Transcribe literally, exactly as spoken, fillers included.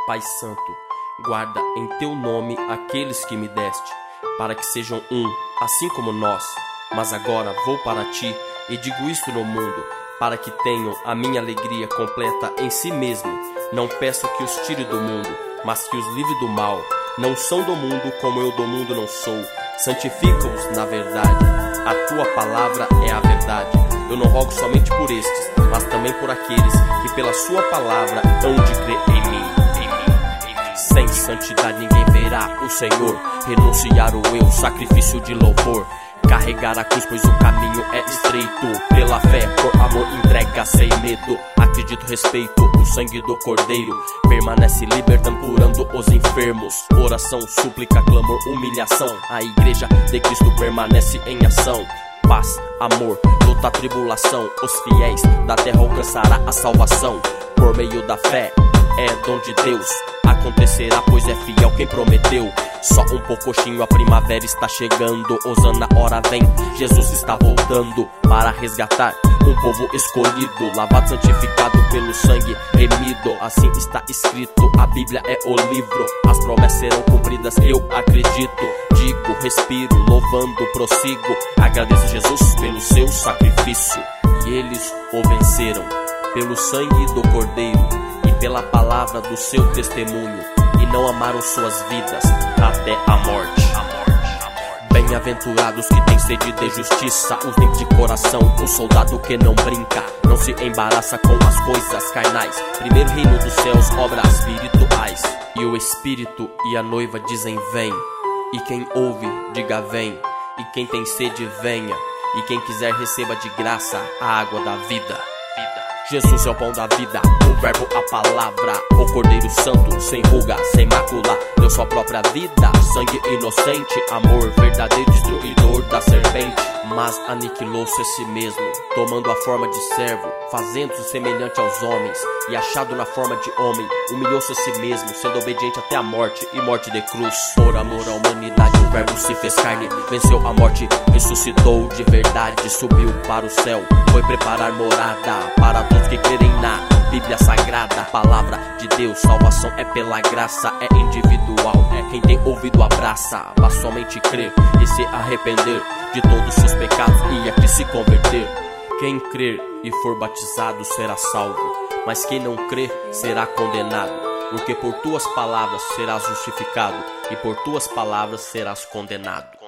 Pai Santo, guarda em teu nome aqueles que me deste, para que sejam um, assim como nós. Mas agora vou para ti e digo isto no mundo, para que tenham a minha alegria completa em si mesmo. Não peço que os tire do mundo, mas que os livre do mal. Não são do mundo como eu do mundo não sou. Santifica-os na verdade, a tua palavra é a verdade. Eu não rogo somente por estes, mas também por aqueles que pela sua palavra hão de crer em mim. Em mim, em mim. Sem santidade ninguém verá o Senhor. Renunciar o eu, sacrifício de louvor. Carregar a cruz, pois o caminho é estreito. Pela fé, por amor, entrega sem medo. Acredito, respeito o sangue do Cordeiro. Permanece libertando, curando os enfermos. Oração, súplica, clamor, humilhação. A igreja de Cristo permanece em ação. Paz, amor, luta, tribulação. Os fiéis da terra alcançará a salvação. Por meio da fé, é dom de Deus. Acontecerá, pois é fiel quem prometeu. Só um pouquinho, a primavera está chegando. Hosana, hora vem, Jesus está voltando para resgatar um povo escolhido, lavado, santificado pelo sangue remido. Assim está escrito, a Bíblia é o livro. As promessas serão cumpridas, eu acredito. Digo, respiro, louvando, prossigo. Agradeço Jesus pelo seu sacrifício. E eles o venceram pelo sangue do Cordeiro e pela palavra do seu testemunho. E não amaram suas vidas até a morte. Bem-aventurados que têm sede de justiça, os limpos de coração, o soldado que não brinca, não se embaraça com as coisas carnais. Primeiro reino dos céus, obras espirituais. E o Espírito e a noiva dizem vem. E quem ouve, diga vem. E quem tem sede, venha. E quem quiser, receba de graça a água da vida. Jesus é o pão da vida, o verbo, a palavra, o Cordeiro Santo, sem ruga, sem mácula, deu sua própria vida, sangue inocente, amor verdadeiro, destruidor da serpente. Mas aniquilou-se a si mesmo, tomando a forma de servo, fazendo-se semelhante aos homens, e achado na forma de homem, humilhou-se a si mesmo, sendo obediente até a morte, e morte de cruz. Por amor à humanidade, o verbo se fez carne, venceu a morte, ressuscitou de verdade, subiu para o céu, foi preparar morada para todos que crerem na Bíblia Sagrada. Palavra de Deus, salvação é pela graça, é individual, é quem tem ouvido abraça. Vá somente crer e se arrepender de todos os seus pecados e aqui se converter. Quem crer e for batizado será salvo, mas quem não crer será condenado. Porque por tuas palavras serás justificado e por tuas palavras serás condenado.